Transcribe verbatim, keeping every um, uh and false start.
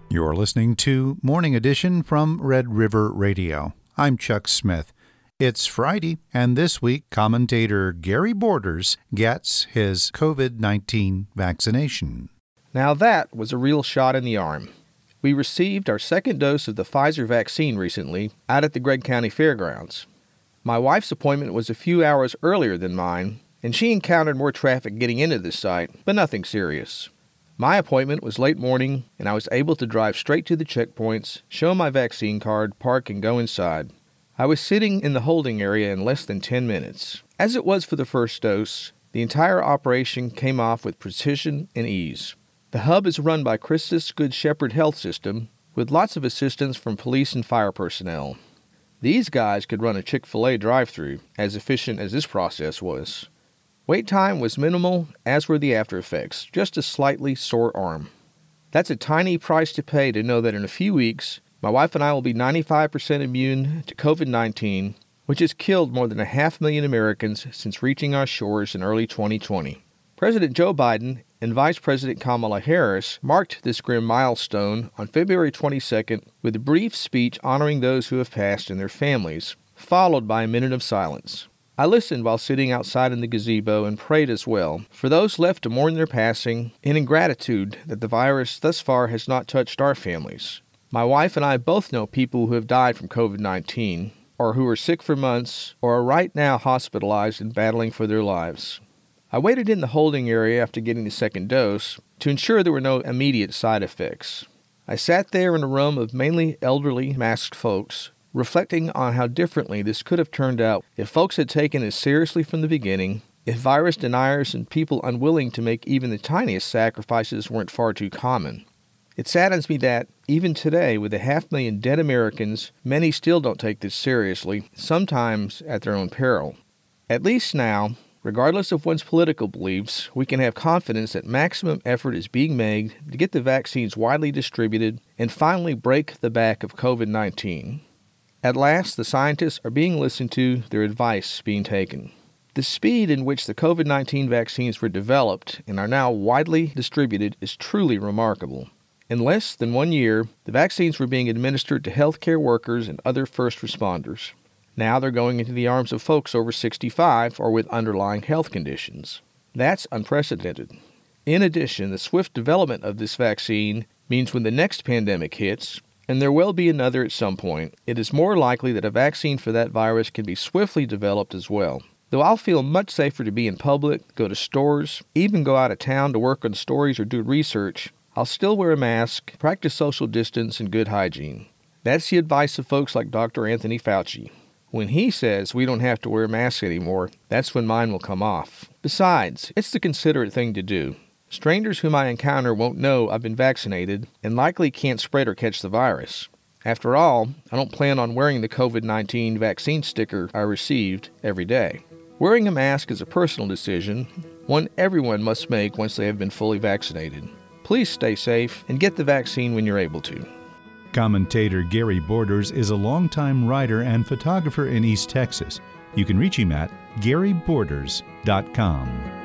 You're listening to Morning Edition from Red River Radio. I'm Chuck Smith. It's Friday, and this week, commentator Gary Borders gets his covid nineteen vaccination. Now that was a real shot in the arm. We received our second dose of the Pfizer vaccine recently out at the Gregg County Fairgrounds. My wife's appointment was a few hours earlier than mine, and she encountered more traffic getting into the site, but nothing serious. My appointment was late morning, and I was able to drive straight to the checkpoints, show my vaccine card, park, and go inside. I was sitting in the holding area in less than ten minutes. As it was for the first dose, the entire operation came off with precision and ease. The hub is run by Christus Good Shepherd Health System, with lots of assistance from police and fire personnel. These guys could run a Chick-fil-A drive-thru, as efficient as this process was. Wait time was minimal, as were the after effects, just a slightly sore arm. That's a tiny price to pay to know that in a few weeks, my wife and I will be ninety-five percent immune to covid nineteen, which has killed more than a half million Americans since reaching our shores in early twenty twenty. President Joe Biden and Vice President Kamala Harris marked this grim milestone on February twenty-second with a brief speech honoring those who have passed and their families, followed by a minute of silence. I listened while sitting outside in the gazebo and prayed as well for those left to mourn their passing and in gratitude that the virus thus far has not touched our families. My wife and I both know people who have died from covid nineteen, or who are sick for months, or are right now hospitalized and battling for their lives. I waited in the holding area after getting the second dose to ensure there were no immediate side effects. I sat there in a room of mainly elderly, masked folks, reflecting on how differently this could have turned out if folks had taken it seriously from the beginning, if virus deniers and people unwilling to make even the tiniest sacrifices weren't far too common. It saddens me that, even today, with a half million dead Americans, many still don't take this seriously, sometimes at their own peril. At least now, regardless of one's political beliefs, we can have confidence that maximum effort is being made to get the vaccines widely distributed and finally break the back of covid nineteen. At last, the scientists are being listened to, their advice being taken. The speed in which the covid nineteen vaccines were developed and are now widely distributed is truly remarkable. In less than one year, the vaccines were being administered to healthcare workers and other first responders. Now they're going into the arms of folks over sixty-five or with underlying health conditions. That's unprecedented. In addition, the swift development of this vaccine means when the next pandemic hits, and there will be another at some point, it is more likely that a vaccine for that virus can be swiftly developed as well. Though I'll feel much safer to be in public, go to stores, even go out of town to work on stories or do research, I'll still wear a mask, practice social distance and good hygiene. That's the advice of folks like Doctor Anthony Fauci. When he says we don't have to wear masks anymore, that's when mine will come off. Besides, it's the considerate thing to do. Strangers whom I encounter won't know I've been vaccinated and likely can't spread or catch the virus. After all, I don't plan on wearing the covid nineteen vaccine sticker I received every day. Wearing a mask is a personal decision, one everyone must make once they have been fully vaccinated. Please stay safe and get the vaccine when you're able to. Commentator Gary Borders is a longtime writer and photographer in East Texas. You can reach him at gary borders dot com.